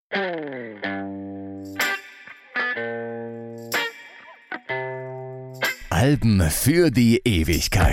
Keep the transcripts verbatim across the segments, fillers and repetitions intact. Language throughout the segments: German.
Alben für die Ewigkeit.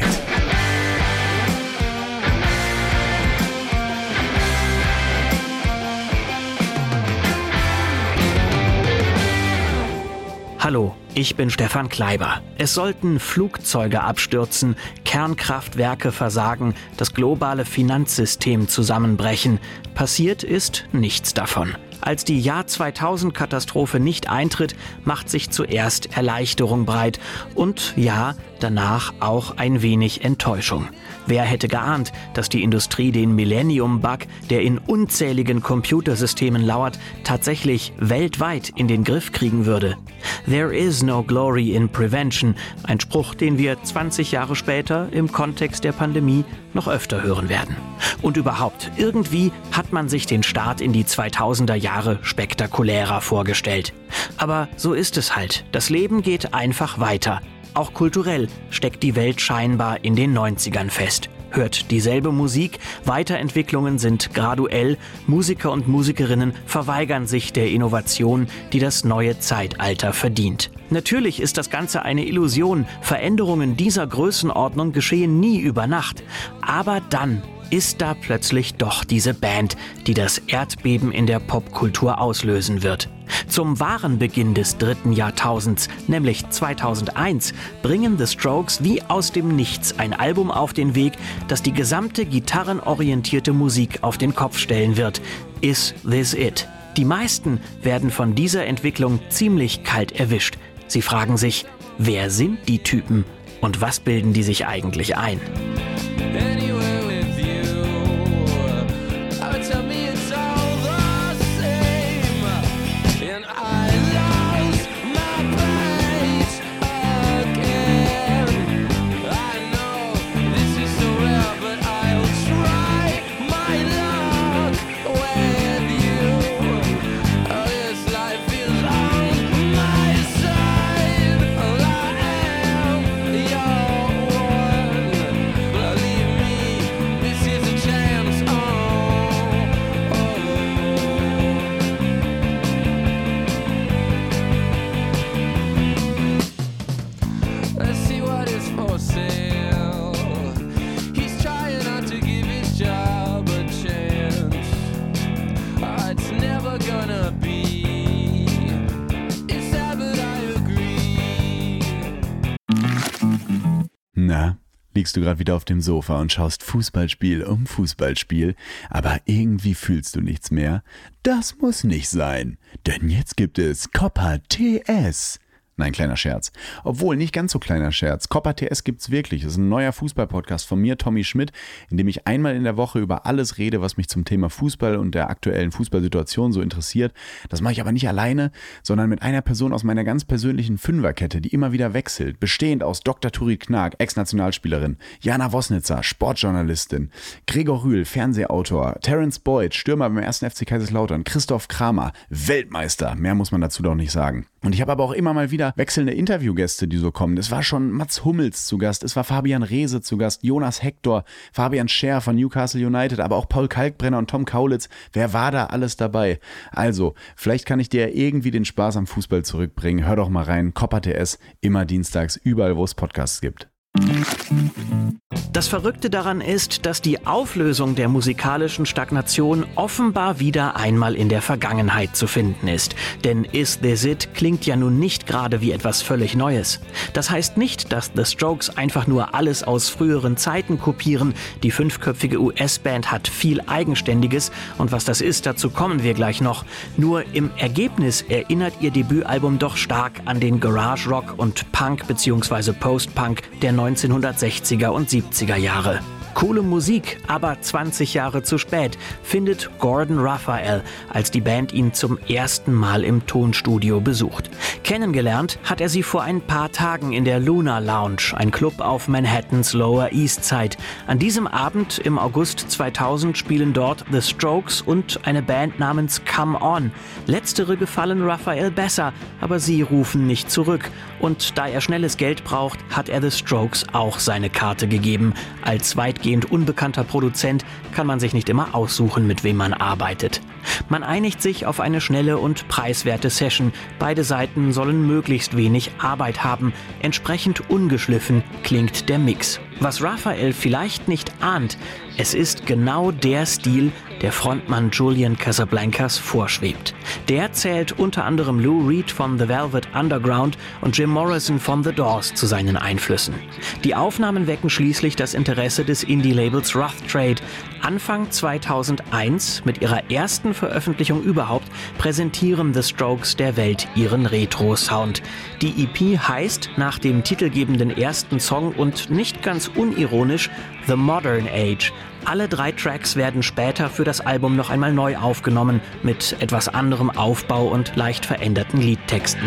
Hallo, ich bin Stefan Kleiber. Es sollten Flugzeuge abstürzen, Kernkraftwerke versagen, das globale Finanzsystem zusammenbrechen. Passiert ist nichts davon. Als die Jahr zweitausend-Katastrophe nicht eintritt, macht sich zuerst Erleichterung breit und ja, danach auch ein wenig Enttäuschung. Wer hätte geahnt, dass die Industrie den Millennium-Bug, der in unzähligen Computersystemen lauert, tatsächlich weltweit in den Griff kriegen würde? There is no glory in prevention, ein Spruch, den wir zwanzig Jahre später im Kontext der Pandemie noch öfter hören werden. Und überhaupt, irgendwie hat man sich den Start in die zweitausender Jahre spektakulärer vorgestellt. Aber so ist es halt. Das Leben geht einfach weiter. Auch kulturell steckt die Welt scheinbar in den neunzigern fest. Hört dieselbe Musik, Weiterentwicklungen sind graduell, Musiker und Musikerinnen verweigern sich der Innovation, die das neue Zeitalter verdient. Natürlich ist das Ganze eine Illusion, Veränderungen dieser Größenordnung geschehen nie über Nacht. Aber dann ist da plötzlich doch diese Band, die das Erdbeben in der Popkultur auslösen wird. Zum wahren Beginn des dritten Jahrtausends, nämlich zweitausendeins, bringen The Strokes wie aus dem Nichts ein Album auf den Weg, das die gesamte gitarrenorientierte Musik auf den Kopf stellen wird. Is This It? Die meisten werden von dieser Entwicklung ziemlich kalt erwischt. Sie fragen sich, wer sind die Typen und was bilden die sich eigentlich ein? Na, liegst du gerade wieder auf dem Sofa und schaust Fußballspiel um Fußballspiel, aber irgendwie fühlst du nichts mehr? Das muss nicht sein, denn jetzt gibt es Copa T S. Nein, kleiner Scherz. Obwohl, nicht ganz so kleiner Scherz. Copa T S gibt's wirklich. Das ist ein neuer Fußball-Podcast von mir, Tommy Schmidt, in dem ich einmal in der Woche über alles rede, was mich zum Thema Fußball und der aktuellen Fußballsituation so interessiert. Das mache ich aber nicht alleine, sondern mit einer Person aus meiner ganz persönlichen Fünferkette, die immer wieder wechselt. Bestehend aus Doktor Turit Knag, Ex-Nationalspielerin, Jana Wosnitzer, Sportjournalistin, Gregor Rühl, Fernsehautor, Terence Boyd, Stürmer beim ersten F C Kaiserslautern, Christoph Kramer, Weltmeister. Mehr muss man dazu doch nicht sagen. Und ich habe aber auch immer mal wieder wechselnde Interviewgäste, die so kommen. Es war schon Mats Hummels zu Gast, es war Fabian Reese zu Gast, Jonas Hector, Fabian Scher von Newcastle United, aber auch Paul Kalkbrenner und Tom Kaulitz. Wer war da alles dabei? Also, vielleicht kann ich dir irgendwie den Spaß am Fußball zurückbringen. Hör doch mal rein, Copa T S, immer dienstags, überall wo es Podcasts gibt. Das Verrückte daran ist, dass die Auflösung der musikalischen Stagnation offenbar wieder einmal in der Vergangenheit zu finden ist. Denn Is This It klingt ja nun nicht gerade wie etwas völlig Neues. Das heißt nicht, dass The Strokes einfach nur alles aus früheren Zeiten kopieren. Die fünfköpfige U S-Band hat viel Eigenständiges und was das ist, dazu kommen wir gleich noch. Nur im Ergebnis erinnert ihr Debütalbum doch stark an den Garage Rock und Punk bzw. Post-Punk der neunzehnhundertsechziger und siebziger Jahre. Coole Musik, aber zwanzig Jahre zu spät, findet Gordon Raphael, als die Band ihn zum ersten Mal im Tonstudio besucht. Kennengelernt hat er sie vor ein paar Tagen in der Luna Lounge, ein Club auf Manhattans Lower East Side. An diesem Abend im August zweitausend spielen dort The Strokes und eine Band namens Come On. Letztere gefallen Raphael besser, aber sie rufen nicht zurück. Und da er schnelles Geld braucht, hat er The Strokes auch seine Karte gegeben, als weitgehend weitgehend unbekannter Produzent kann man sich nicht immer aussuchen, mit wem man arbeitet. Man einigt sich auf eine schnelle und preiswerte Session. Beide Seiten sollen möglichst wenig Arbeit haben. Entsprechend ungeschliffen klingt der Mix. Was Raphael vielleicht nicht ahnt, es ist genau der Stil, der Frontmann Julian Casablancas vorschwebt. Der zählt unter anderem Lou Reed von The Velvet Underground und Jim Morrison von The Doors zu seinen Einflüssen. Die Aufnahmen wecken schließlich das Interesse des Indie-Labels Rough Trade. Anfang zweitausendeins, mit ihrer ersten Veröffentlichung überhaupt, präsentieren The Strokes der Welt ihren Retro-Sound. Die E P heißt nach dem titelgebenden ersten Song und nicht ganz unironisch The Modern Age. Alle drei Tracks werden später für das Album noch einmal neu aufgenommen, mit etwas anderem Aufbau und leicht veränderten Liedtexten.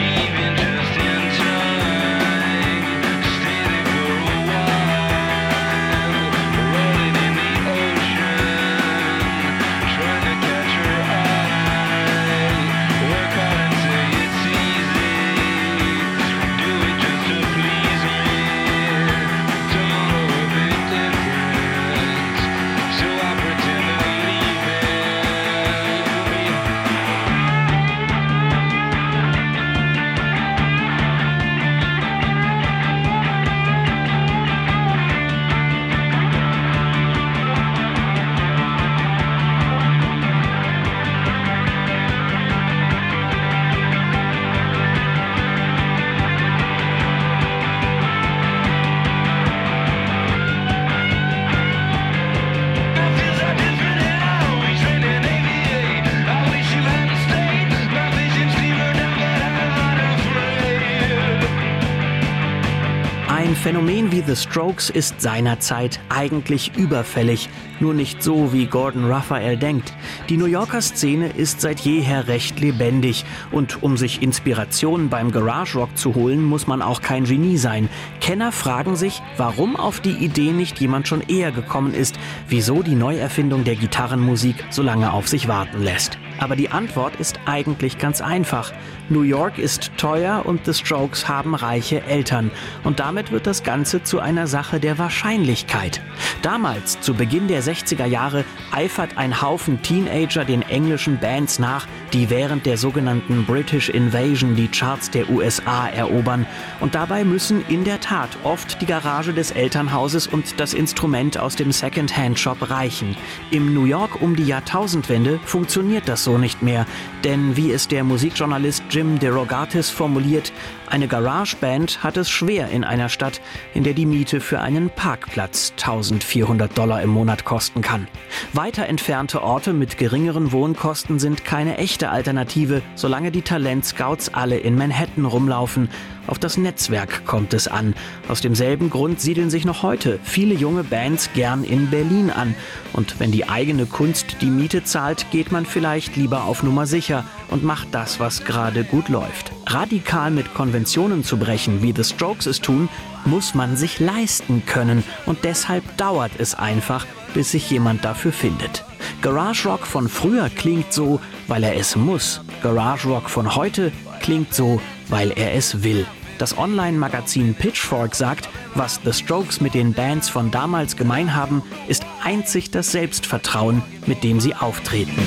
Ein Phänomen wie The Strokes ist seinerzeit eigentlich überfällig, nur nicht so, wie Gordon Raphael denkt. Die New Yorker Szene ist seit jeher recht lebendig und um sich Inspiration beim Garage Rock zu holen, muss man auch kein Genie sein. Kenner fragen sich, warum auf die Idee nicht jemand schon eher gekommen ist, wieso die Neuerfindung der Gitarrenmusik so lange auf sich warten lässt. Aber die Antwort ist eigentlich ganz einfach. New York ist teuer und The Strokes haben reiche Eltern. Und damit wird das Ganze zu einer Sache der Wahrscheinlichkeit. Damals, zu Beginn der sechziger Jahre, eifert ein Haufen Teenager den englischen Bands nach, die während der sogenannten British Invasion die Charts der U S A erobern. Und dabei müssen in der Tat oft die Garage des Elternhauses und das Instrument aus dem Second-Hand-Shop reichen. Im New York um die Jahrtausendwende funktioniert das so nicht mehr. Denn wie es der Musikjournalist Jim DeRogatis formuliert, eine Garageband hat es schwer in einer Stadt, in der die Miete für einen Parkplatz eintausendvierhundert Dollar im Monat kosten kann. Weiter entfernte Orte mit geringeren Wohnkosten sind keine echte Alternative, solange die Talentscouts alle in Manhattan rumlaufen. Auf das Netzwerk kommt es an. Aus demselben Grund siedeln sich noch heute viele junge Bands gern in Berlin an. Und wenn die eigene Kunst die Miete zahlt, geht man vielleicht lieber auf Nummer sicher und macht das, was gerade gut läuft. Radikal mit Konventionen zu brechen, wie The Strokes es tun, muss man sich leisten können. Und deshalb dauert es einfach, bis sich jemand dafür findet. Garage Rock von früher klingt so, weil er es muss. Garage Rock von heute klingt so, weil er es will. Das Online-Magazin Pitchfork sagt, was The Strokes mit den Bands von damals gemein haben, ist einzig das Selbstvertrauen, mit dem sie auftreten.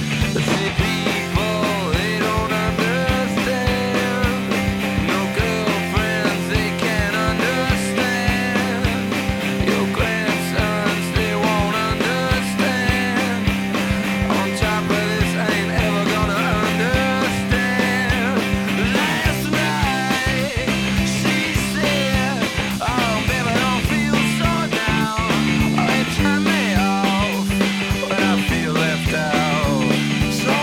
So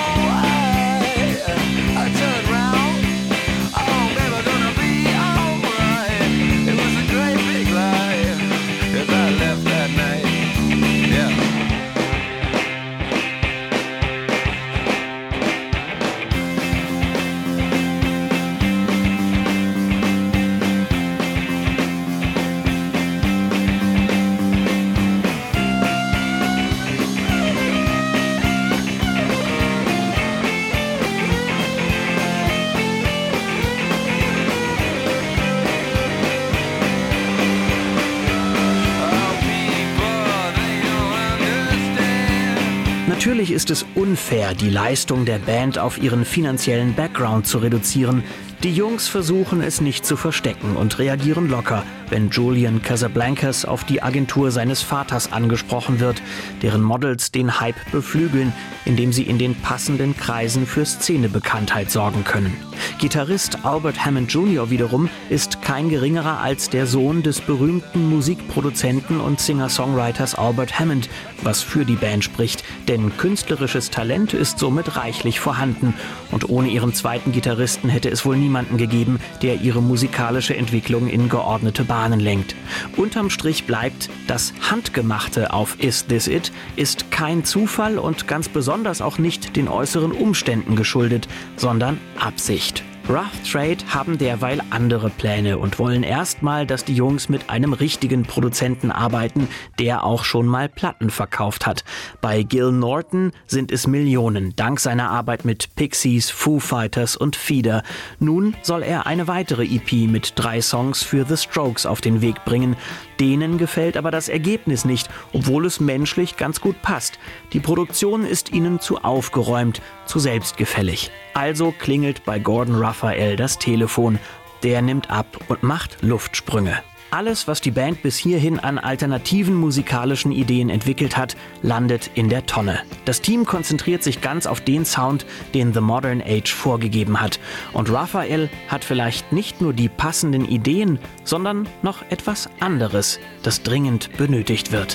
Natürlich ist es unfair, die Leistung der Band auf ihren finanziellen Background zu reduzieren. Die Jungs versuchen es nicht zu verstecken und reagieren locker, wenn Julian Casablancas auf die Agentur seines Vaters angesprochen wird, deren Models den Hype beflügeln, indem sie in den passenden Kreisen für Szenebekanntheit sorgen können. Gitarrist Albert Hammond Junior wiederum ist kein geringerer als der Sohn des berühmten Musikproduzenten und Singer-Songwriters Albert Hammond, was für die Band spricht, denn künstlerisches Talent ist somit reichlich vorhanden und ohne ihren zweiten Gitarristen hätte es wohl niemanden gegeben, der ihre musikalische Entwicklung in geordnete Bahnen lenkt. Unterm Strich bleibt, das Handgemachte auf Is This It ist kein Zufall und ganz besonders auch nicht den äußeren Umständen geschuldet, sondern Absicht. Rough Trade haben derweil andere Pläne und wollen erstmal, dass die Jungs mit einem richtigen Produzenten arbeiten, der auch schon mal Platten verkauft hat. Bei Gil Norton sind es Millionen, dank seiner Arbeit mit Pixies, Foo Fighters und Feeder. Nun soll er eine weitere E P mit drei Songs für The Strokes auf den Weg bringen. Denen gefällt aber das Ergebnis nicht, obwohl es menschlich ganz gut passt. Die Produktion ist ihnen zu aufgeräumt, zu selbstgefällig. Also klingelt bei Gordon Raphael das Telefon. Der nimmt ab und macht Luftsprünge. Alles, was die Band bis hierhin an alternativen musikalischen Ideen entwickelt hat, landet in der Tonne. Das Team konzentriert sich ganz auf den Sound, den The Modern Age vorgegeben hat. Und Raphael hat vielleicht nicht nur die passenden Ideen, sondern noch etwas anderes, das dringend benötigt wird.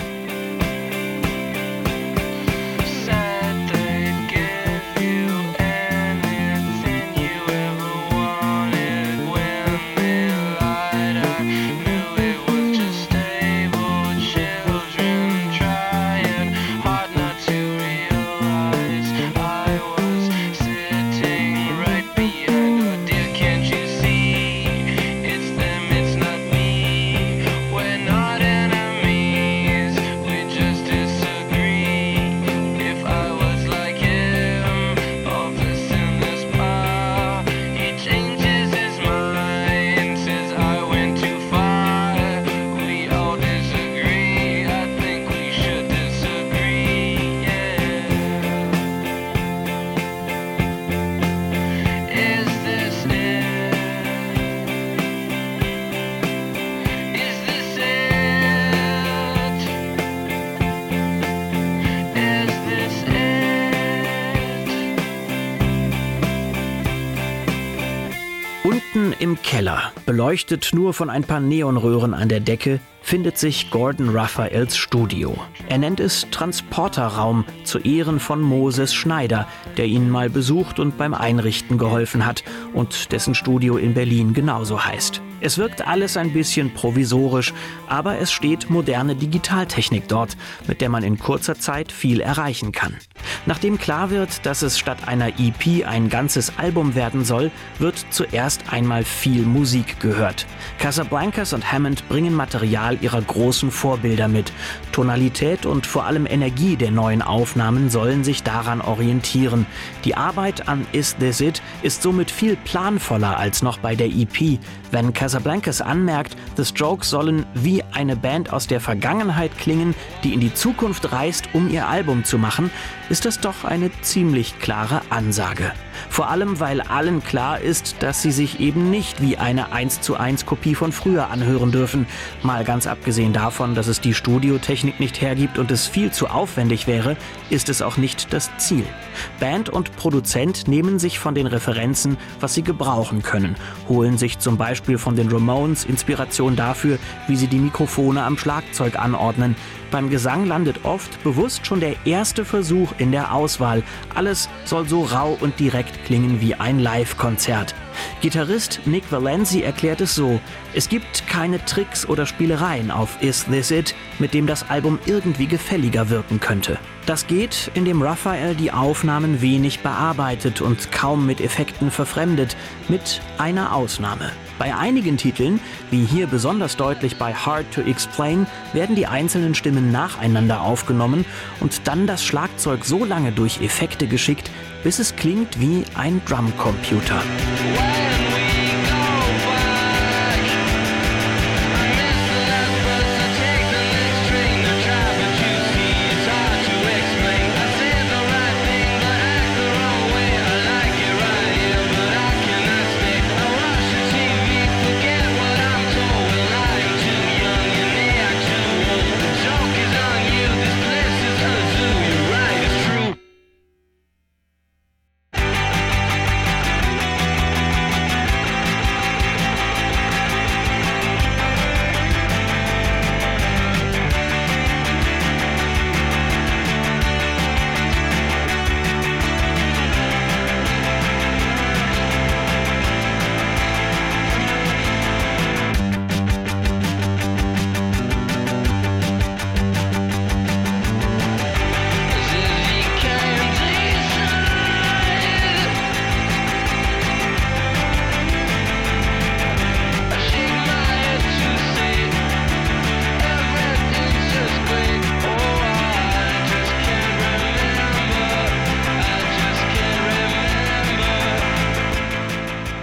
Unten im Keller, beleuchtet nur von ein paar Neonröhren an der Decke, findet sich Gordon Raphaels Studio. Er nennt es Transporterraum zu Ehren von Moses Schneider, der ihn mal besucht und beim Einrichten geholfen hat und dessen Studio in Berlin genauso heißt. Es wirkt alles ein bisschen provisorisch, aber es steht moderne Digitaltechnik dort, mit der man in kurzer Zeit viel erreichen kann. Nachdem klar wird, dass es statt einer E P ein ganzes Album werden soll, wird zuerst einmal viel Musik gehört. Casablancas und Hammond bringen Material ihrer großen Vorbilder mit. Tonalität und vor allem Energie der neuen Aufnahmen sollen sich daran orientieren. Die Arbeit an Is This It ist somit viel planvoller als noch bei der E P. Wenn Casablancas anmerkt, The Strokes sollen wie eine Band aus der Vergangenheit klingen, die in die Zukunft reist, um ihr Album zu machen, ist das doch eine ziemlich klare Ansage. Vor allem, weil allen klar ist, dass sie sich eben nicht wie eine eins zu eins Kopie von früher anhören dürfen. Mal ganz abgesehen davon, dass es die Studiotechnik nicht hergibt und es viel zu aufwendig wäre, ist es auch nicht das Ziel. Band und Produzent nehmen sich von den Referenzen, was sie gebrauchen können, holen sich zum Beispiel von den Ramones Inspiration dafür, wie sie die Mikrofone am Schlagzeug anordnen. Beim Gesang landet oft bewusst schon der erste Versuch in der Auswahl. Alles soll so rau und direkt klingen wie ein Live-Konzert. Gitarrist Nick Valenzi erklärt es so: Es gibt keine Tricks oder Spielereien auf Is This It, mit dem das Album irgendwie gefälliger wirken könnte. Das geht, indem Raphael die Aufnahmen wenig bearbeitet und kaum mit Effekten verfremdet, mit einer Ausnahme. Bei einigen Titeln, wie hier besonders deutlich bei Hard to Explain, werden die einzelnen Stimmen nacheinander aufgenommen und dann das Schlagzeug so lange durch Effekte geschickt, bis es klingt wie ein Drumcomputer.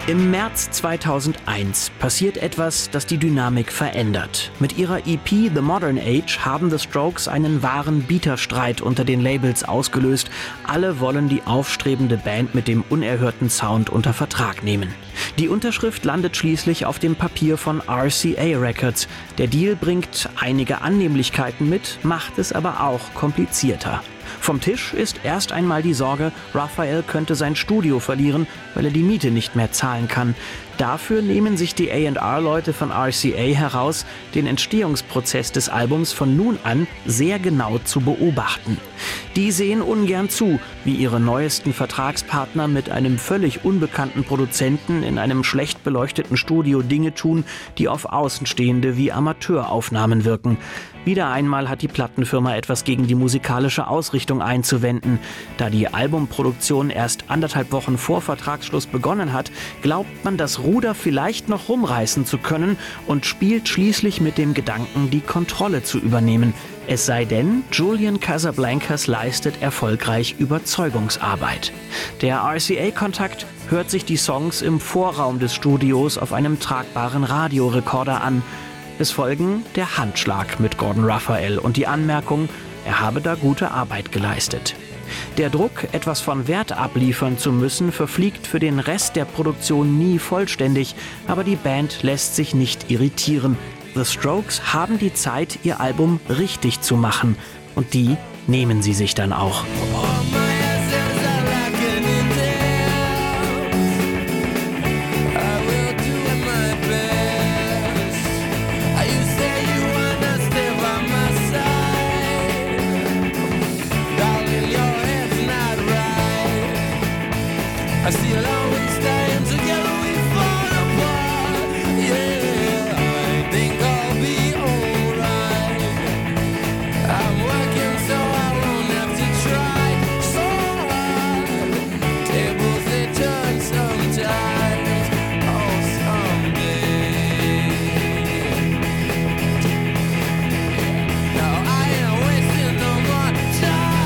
Im März zweitausendeins passiert etwas, das die Dynamik verändert. Mit ihrer E P The Modern Age haben The Strokes einen wahren Bieterstreit unter den Labels ausgelöst. Alle wollen die aufstrebende Band mit dem unerhörten Sound unter Vertrag nehmen. Die Unterschrift landet schließlich auf dem Papier von R C A Records. Der Deal bringt einige Annehmlichkeiten mit, macht es aber auch komplizierter. Vom Tisch ist erst einmal die Sorge, Raphael könnte sein Studio verlieren, weil er die Miete nicht mehr zahlen kann. Dafür nehmen sich die A und R-Leute von R C A heraus, den Entstehungsprozess des Albums von nun an sehr genau zu beobachten. Die sehen ungern zu, wie ihre neuesten Vertragspartner mit einem völlig unbekannten Produzenten in einem schlecht beleuchteten Studio Dinge tun, die auf Außenstehende wie Amateuraufnahmen wirken. Wieder einmal hat die Plattenfirma etwas gegen die musikalische Ausrichtung einzuwenden. Da die Albumproduktion erst anderthalb Wochen vor Vertragsschluss begonnen hat, glaubt man, das Ruder vielleicht noch rumreißen zu können und spielt schließlich mit dem Gedanken, die Kontrolle zu übernehmen. Es sei denn, Julian Casablancas leistet erfolgreich Überzeugungsarbeit. Der R C A-Kontakt hört sich die Songs im Vorraum des Studios auf einem tragbaren Radiorekorder an. Es folgen der Handschlag mit Gordon Raphael und die Anmerkung, er habe da gute Arbeit geleistet. Der Druck, etwas von Wert abliefern zu müssen, verfliegt für den Rest der Produktion nie vollständig, aber die Band lässt sich nicht irritieren. The Strokes haben die Zeit, ihr Album richtig zu machen, und die nehmen sie sich dann auch. I see it always stand together, we fall apart. Yeah, I think I'll be alright. I'm working so I won't have to try so hard. Tables they turn sometimes, oh someday. Now I ain't wasting no more time.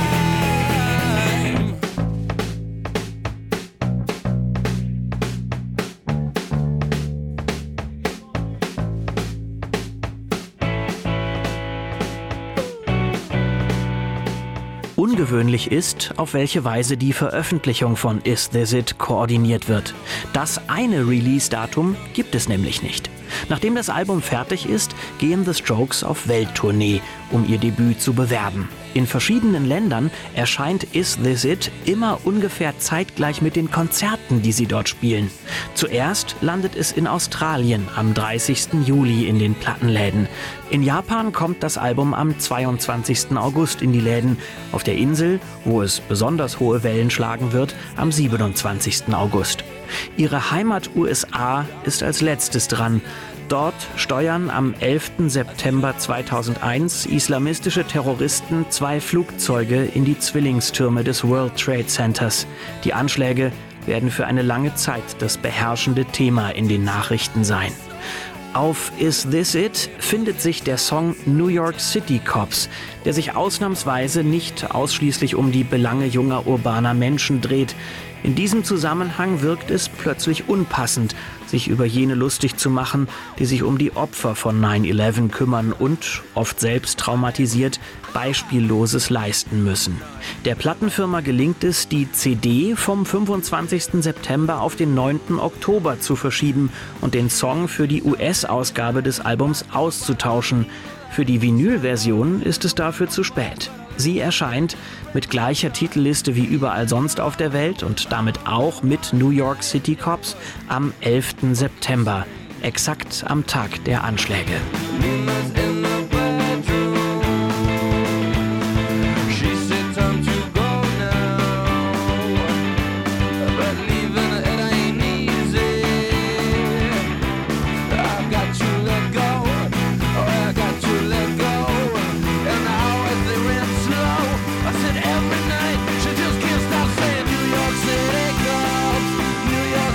Ungewöhnlich ist, auf welche Weise die Veröffentlichung von Is This It koordiniert wird. Das eine Release-Datum gibt es nämlich nicht. Nachdem das Album fertig ist, gehen The Strokes auf Welttournee, um ihr Debüt zu bewerben. In verschiedenen Ländern erscheint Is This It immer ungefähr zeitgleich mit den Konzerten, die sie dort spielen. Zuerst landet es in Australien am dreißigsten Juli in den Plattenläden. In Japan kommt das Album am zweiundzwanzigsten August in die Läden. Auf der Insel, wo es besonders hohe Wellen schlagen wird, am siebenundzwanzigsten August. Ihre Heimat U S A ist als letztes dran. Dort steuern am elften September zweitausendeins islamistische Terroristen zwei Flugzeuge in die Zwillingstürme des World Trade Centers. Die Anschläge werden für eine lange Zeit das beherrschende Thema in den Nachrichten sein. Auf Is This It findet sich der Song New York City Cops, der sich ausnahmsweise nicht ausschließlich um die Belange junger urbaner Menschen dreht. In diesem Zusammenhang wirkt es plötzlich unpassend, sich über jene lustig zu machen, die sich um die Opfer von neun elf kümmern und, oft selbst traumatisiert, Beispielloses leisten müssen. Der Plattenfirma gelingt es, die C D vom fünfundzwanzigsten September auf den neunten Oktober zu verschieben und den Song für die U S-Ausgabe des Albums auszutauschen. Für die Vinyl-Version ist es dafür zu spät. Sie erscheint mit gleicher Titelliste wie überall sonst auf der Welt und damit auch mit New York City Cops am elften September, exakt am Tag der Anschläge.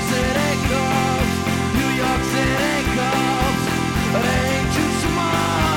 Ain't you smart?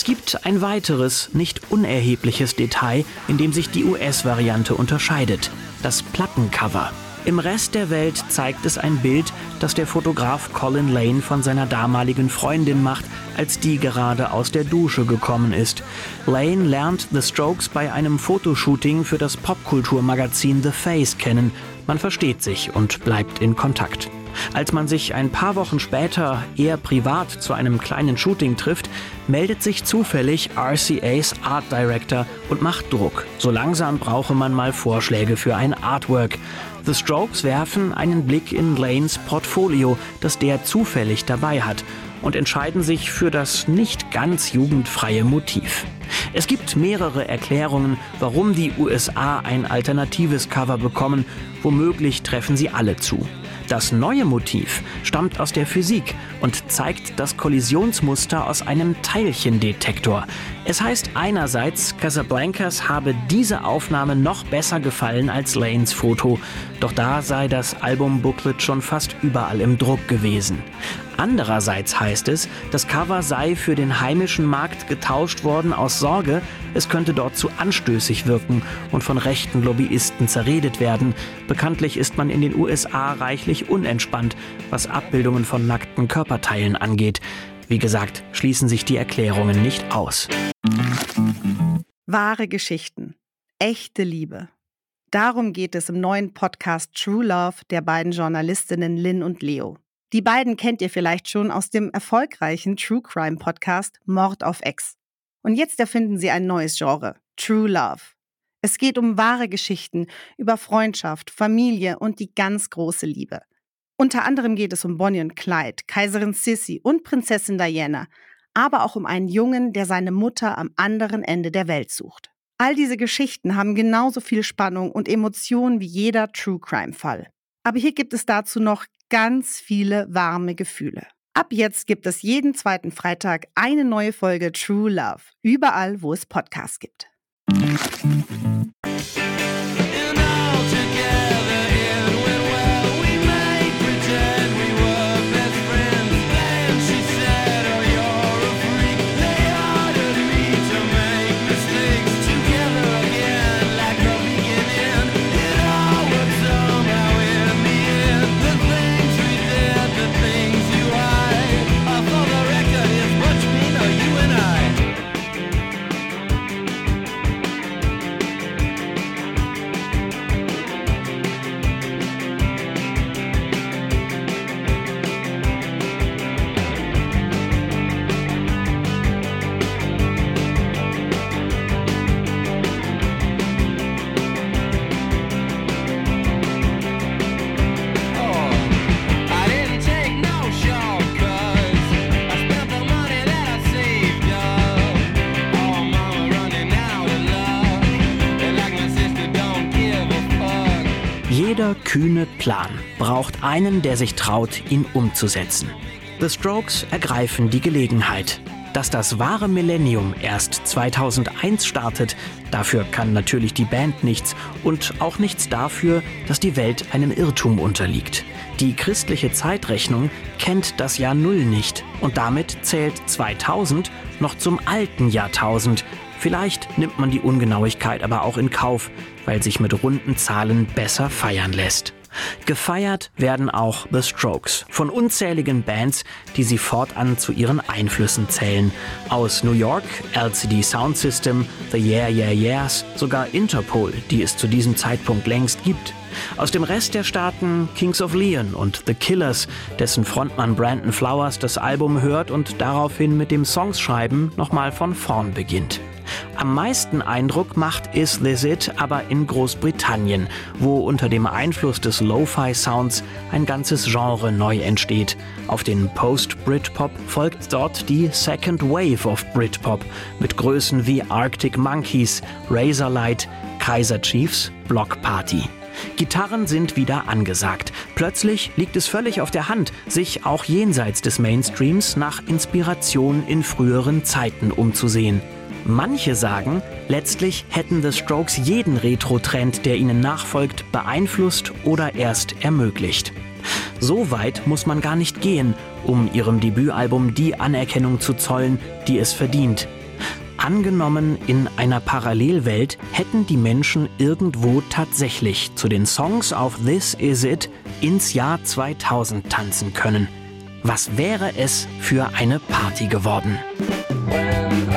Es gibt ein weiteres, nicht unerhebliches Detail, in dem sich die U S-Variante unterscheidet: das Plattencover. Im Rest der Welt zeigt es ein Bild, das der Fotograf Colin Lane von seiner damaligen Freundin macht, als die gerade aus der Dusche gekommen ist. Lane lernt The Strokes bei einem Fotoshooting für das Popkulturmagazin The Face kennen. Man versteht sich und bleibt in Kontakt. Als man sich ein paar Wochen später eher privat zu einem kleinen Shooting trifft, meldet sich zufällig R C A's Art Director und macht Druck. So langsam brauche man mal Vorschläge für ein Artwork. The Strokes werfen einen Blick in Lanes Portfolio, das der zufällig dabei hat, und entscheiden sich für das nicht ganz jugendfreie Motiv. Es gibt mehrere Erklärungen, warum die U S A ein alternatives Cover bekommen. Womöglich treffen sie alle zu. Das neue Motiv stammt aus der Physik und zeigt das Kollisionsmuster aus einem Teilchendetektor. Es heißt einerseits, Casablancas habe diese Aufnahme noch besser gefallen als Lanes Foto. Doch da sei das Albumbooklet schon fast überall im Druck gewesen. Andererseits heißt es, das Cover sei für den heimischen Markt getauscht worden aus Sorge, es könnte dort zu anstößig wirken und von rechten Lobbyisten zerredet werden. Bekanntlich ist man in den U S A reichlich unentspannt, was Abbildungen von nackten Körperteilen angeht. Wie gesagt, schließen sich die Erklärungen nicht aus. Wahre Geschichten. Echte Liebe. Darum geht es im neuen Podcast True Love der beiden Journalistinnen Lynn und Leo. Die beiden kennt ihr vielleicht schon aus dem erfolgreichen True Crime Podcast Mord auf Ex. Und jetzt erfinden sie ein neues Genre, True Love. Es geht um wahre Geschichten über Freundschaft, Familie und die ganz große Liebe. Unter anderem geht es um Bonnie und Clyde, Kaiserin Sissi und Prinzessin Diana, aber auch um einen Jungen, der seine Mutter am anderen Ende der Welt sucht. All diese Geschichten haben genauso viel Spannung und Emotionen wie jeder True Crime Fall. Aber hier gibt es dazu noch ganz viele warme Gefühle. Ab jetzt gibt es jeden zweiten Freitag eine neue Folge True Love, überall, wo es Podcasts gibt. Jeder kühne Plan braucht einen, der sich traut, ihn umzusetzen. The Strokes ergreifen die Gelegenheit. Dass das wahre Millennium erst zweitausendeins startet, dafür kann natürlich die Band nichts und auch nichts dafür, dass die Welt einem Irrtum unterliegt. Die christliche Zeitrechnung kennt das Jahr Null nicht und damit zählt zweitausend noch zum alten Jahrtausend. Vielleicht nimmt man die Ungenauigkeit aber auch in Kauf, weil sich mit runden Zahlen besser feiern lässt. Gefeiert werden auch The Strokes von unzähligen Bands, die sie fortan zu ihren Einflüssen zählen. Aus New York, L C D Sound System, The Yeah Yeah Yeahs, sogar Interpol, die es zu diesem Zeitpunkt längst gibt. Aus dem Rest der Staaten Kings of Leon und The Killers, dessen Frontmann Brandon Flowers das Album hört und daraufhin mit dem Songschreiben nochmal von vorn beginnt. Am meisten Eindruck macht Is This It aber in Großbritannien, wo unter dem Einfluss des Lo-Fi-Sounds ein ganzes Genre neu entsteht. Auf den Post-Britpop folgt dort die Second Wave of Britpop mit Größen wie Arctic Monkeys, Razorlight, Kaiser Chiefs, Block Party. Gitarren sind wieder angesagt. Plötzlich liegt es völlig auf der Hand, sich auch jenseits des Mainstreams nach Inspiration in früheren Zeiten umzusehen. Manche sagen, letztlich hätten The Strokes jeden Retro-Trend, der ihnen nachfolgt, beeinflusst oder erst ermöglicht. So weit muss man gar nicht gehen, um ihrem Debütalbum die Anerkennung zu zollen, die es verdient. Angenommen, in einer Parallelwelt hätten die Menschen irgendwo tatsächlich zu den Songs auf This Is It ins Jahr zweitausend tanzen können. Was wäre es für eine Party geworden? When